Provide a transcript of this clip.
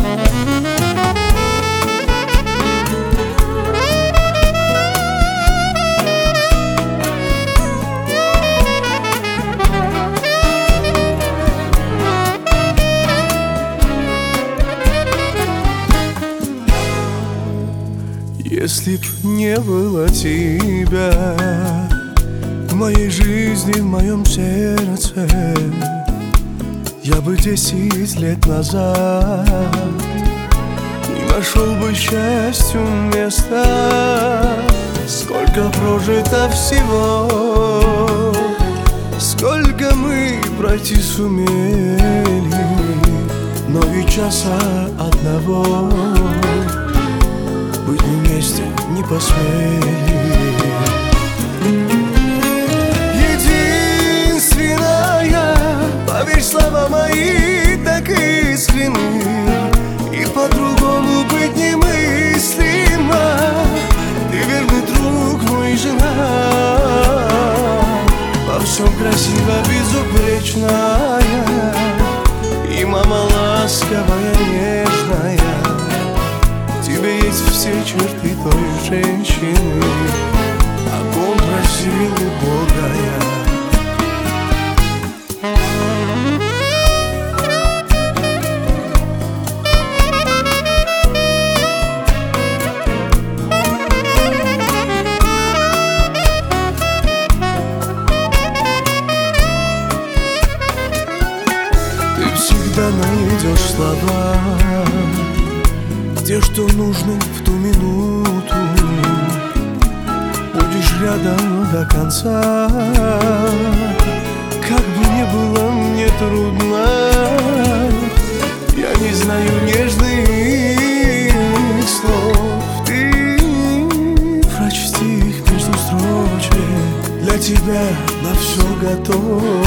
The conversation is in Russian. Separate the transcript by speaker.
Speaker 1: Если б не было тебя в моей жизни, в моем сердце, я бы 10 лет назад не нашел бы счастью места. Сколько прожито всего, сколько мы пройти сумели, но ведь часа одного быть вместе не посмели. Единственная, поверь, слова мои так искренны, и по-другому быть немыслимо. Ты верный друг мой, жена, во всем красиво, безупречная, и мама ласковая, нежная. В тебе есть все черты той женщины, о ком просил Бога я. Ты всегда найдешь слова, те, что нужны в ту минуту. Будешь рядом до конца, как бы ни было мне трудно. Я не знаю нежных слов, ты прочти их между строчек. Для тебя на все готов.